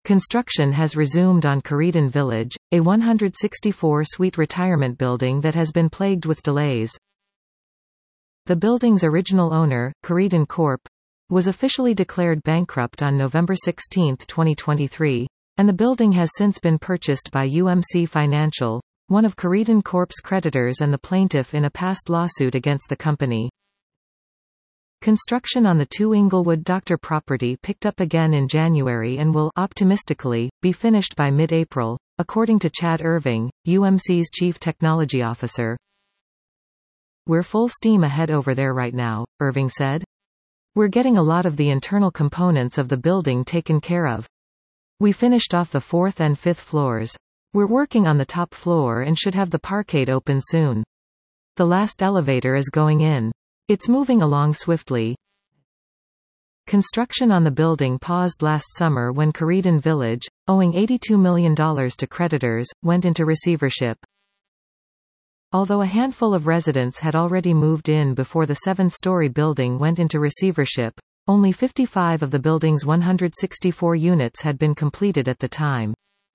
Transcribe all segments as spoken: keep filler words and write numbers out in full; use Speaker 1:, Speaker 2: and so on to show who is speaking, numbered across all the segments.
Speaker 1: Construction has resumed on Careeden Village, a one hundred sixty-four suite retirement building that has been plagued with delays. The building's original owner, Careeden Corp, was officially declared bankrupt on November sixteenth twenty twenty-three, and the building has since been purchased by U M C Financial, one of Careeden Corp's creditors and the plaintiff in a past lawsuit against the company. Construction on the two Inglewood Doctor property picked up again in January and will, optimistically, be finished by mid-April, according to Chad Irving, U M C's chief technology officer. "We're full steam ahead over there right now," Irving said. "We're getting a lot of the internal components of the building taken care of. We finished off the fourth and fifth floors. We're working on the top floor and should have the parkade open soon. The last elevator is going in. It's moving along swiftly." Construction on the building paused last summer when Careeden Village, owing eighty-two million dollars to creditors, went into receivership. Although a handful of residents had already moved in before the seven-story building went into receivership, only fifty-five of the building's one hundred sixty-four units had been completed at the time.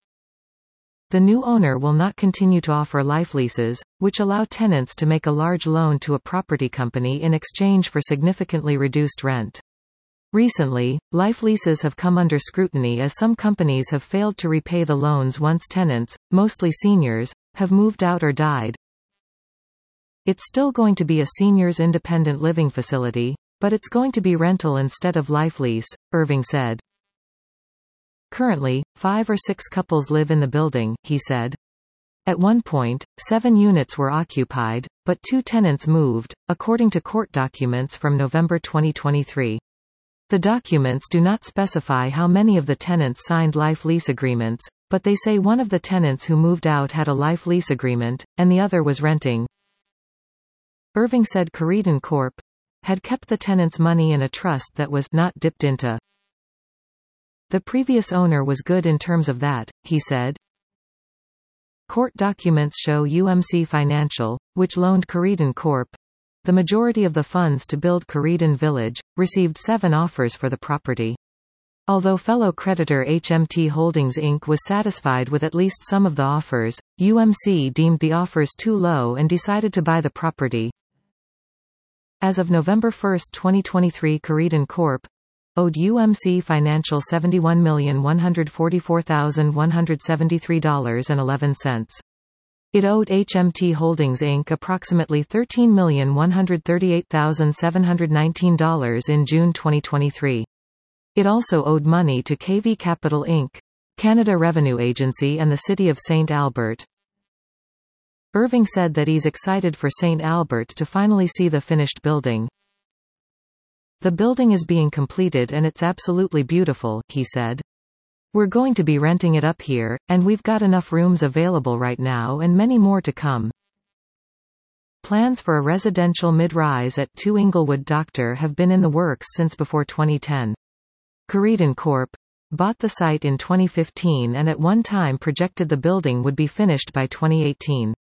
Speaker 1: The new owner will not continue to offer life leases, which allow tenants to make a large loan to a property company in exchange for significantly reduced rent. Recently, life leases have come under scrutiny as some companies have failed to repay the loans once tenants, mostly seniors, have moved out or died. "It's still going to be a seniors' independent living facility, but it's going to be rental instead of life lease," Irving said. "Currently, five or six couples live in the building," he said. "At one point, seven units were occupied, but two tenants moved, according to court documents from November twenty twenty-three. The documents do not specify how many of the tenants signed life lease agreements, but they say one of the tenants who moved out had a life lease agreement, and the other was renting." Irving said Careeden Corp had kept the tenants' money in a trust that was not dipped into. "The previous owner was good in terms of that," he said. Court documents show U M C Financial, which loaned Careeden Corp the majority of the funds to build Careeden Village, received seven offers for the property. Although fellow creditor H M T Holdings Incorporated was satisfied with at least some of the offers, U M C deemed the offers too low and decided to buy the property. As of November first twenty twenty-three, Careeden Corp owed U M C Financial seventy-one million one hundred forty-four thousand one hundred seventy-three dollars and eleven cents. It owed H M T Holdings Incorporated approximately thirteen million one hundred thirty-eight thousand seven hundred nineteen dollars in June twenty twenty-three. It also owed money to K V Capital Incorporated, Canada Revenue Agency and the City of Saint Albert. Irving said that he's excited for Saint Albert to finally see the finished building. "The building is being completed and it's absolutely beautiful," he said. "We're going to be renting it up here, and we've got enough rooms available right now and many more to come." Plans for a residential mid-rise at two Inglewood Doctor have been in the works since before twenty ten. Careeden Corp bought the site in twenty fifteen and at one time projected the building would be finished by twenty eighteen.